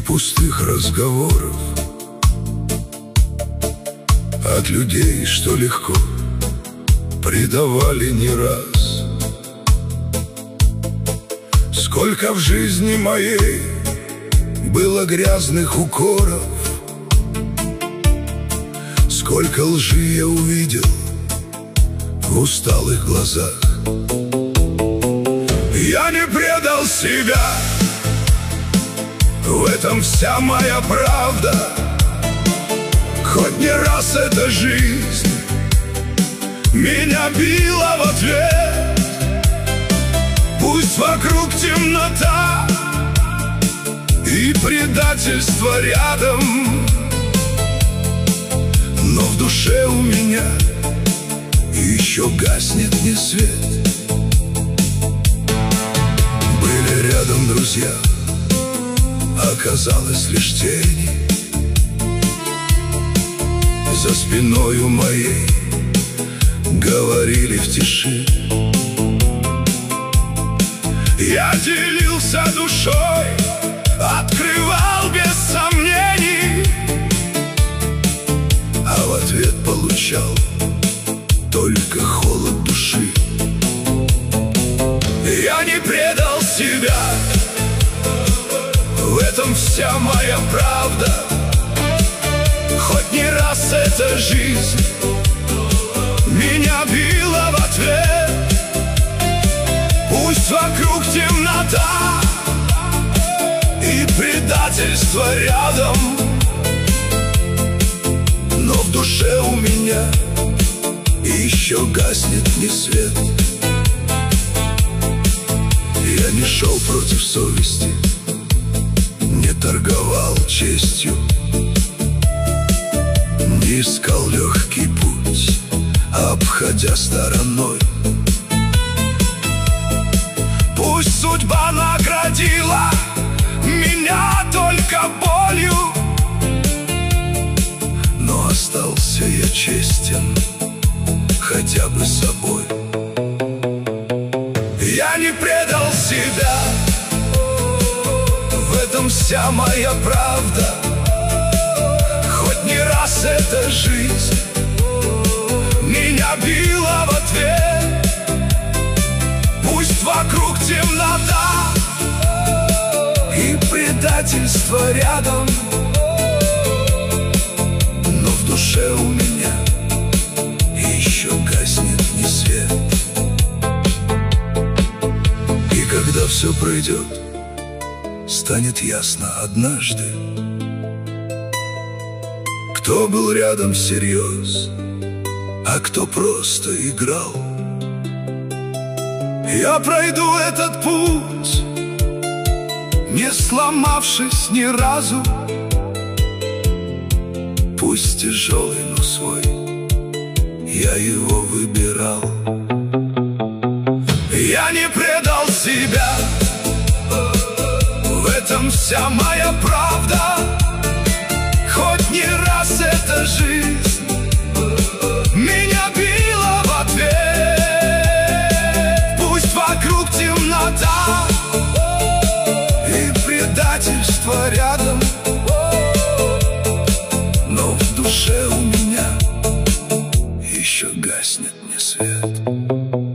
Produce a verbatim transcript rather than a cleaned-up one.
пустых разговоров от людей, что легко предавали не раз. Сколько в жизни моей было грязных укоров, сколько лжи я увидел в усталых глазах. Я не предал себя, в этом вся моя правда. Хоть не раз эта жизнь меня била в ответ. Пусть вокруг темнота и предательство рядом, но в душе у меня еще гаснет не свет. Были рядом друзья, оказалось лишь тени. За спиною моей говорили в тиши. Я делился душой, открывал без сомнений, а в ответ получал только холод души. Я не предал себя, в этом вся моя правда. Хоть не раз эта жизнь меня била в ответ. Пусть вокруг темнота и предательство рядом, но в душе у меня еще гаснет не свет. Я не шел против совести, не торговал честью, не искал легкий путь, обходя стороной. Пусть судьба наградила меня только болью, но остался я честен хотя бы собой. Я не предал себя, в этом вся моя правда. Хоть не раз эта жизнь меня била в ответ. Пусть вокруг темнота и предательство рядом, но в душе у меня еще гаснет не свет. И когда все пройдет, станет ясно однажды, кто был рядом всерьез, а кто просто играл. Я пройду этот путь, не сломавшись ни разу. Пусть тяжелый, но свой я его выбирал. Я не предал себя, в этом вся моя правда. Хоть не раз эта жизнь меня била в ответ. Пусть вокруг темнота и предательство рядом, но в душе у меня еще гаснет не свет.